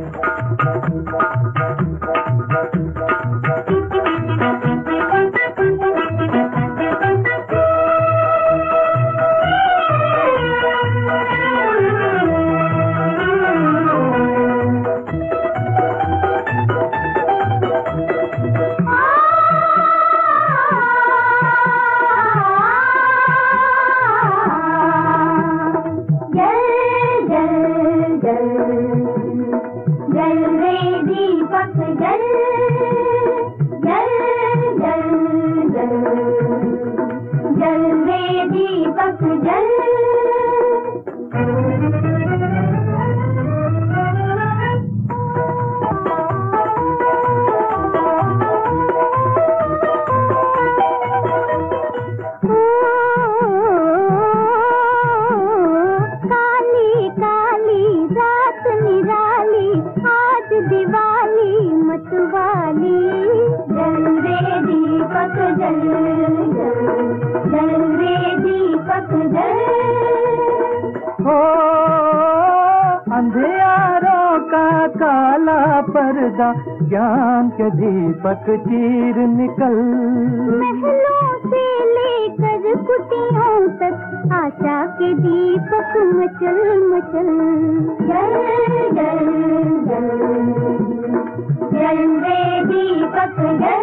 ज्ञान के दीपक चीर निकल, महलों से लेकर कुटियों तक आशा के दीपक मचल मचल। जल जल जल जल रे दीपक जल।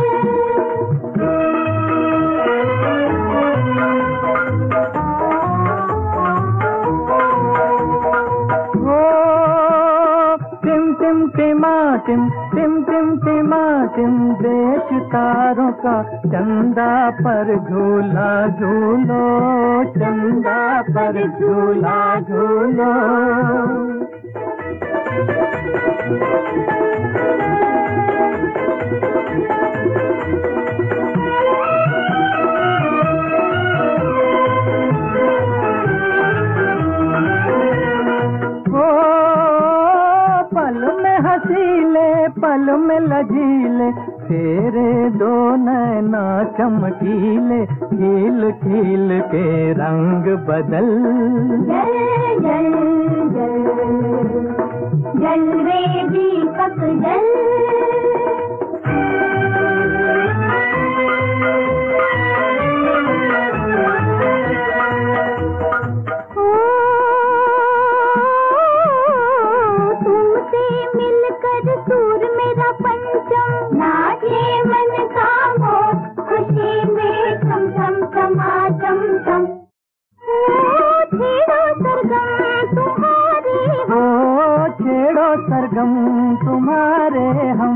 टिम टिम टिम टिमाटिम देश तारों का चंदा पर झूला झूलो, चंदा पर झूला झूलो। पल में लजीले तेरे दो नैना चमकीले, खिल खिल के रंग बदल। जल जल जल जल रे दीपक जल। सरगम तुम्हारे हम,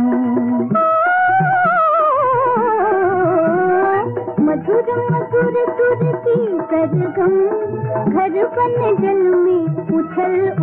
मधुर मधुर सुर की सरगम, घर बन जल में उछल